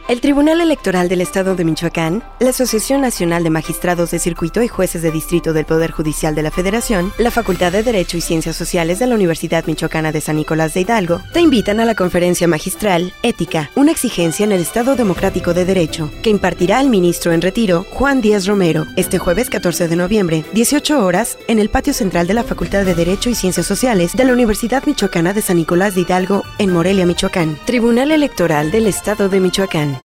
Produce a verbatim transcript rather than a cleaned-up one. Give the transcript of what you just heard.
El Tribunal Electoral del Estado de Michoacán, la Asociación Nacional de Magistrados de Circuito y Jueces de Distrito del Poder Judicial de la Federación, la Facultad de Derecho y Ciencias Sociales de la Universidad Michoacana de San Nicolás de Hidalgo, te invitan a la conferencia magistral Ética, una exigencia en el Estado Democrático de Derecho, que impartirá el ministro en retiro, Juan Díaz Romero, este jueves catorce de noviembre, dieciocho horas, en el patio central de la Facultad de Derecho y Ciencias Sociales de la Universidad Michoacana de San Nicolás de Hidalgo, en Morelia, Michoacán. Tribunal Electoral del Estado de Michoacán.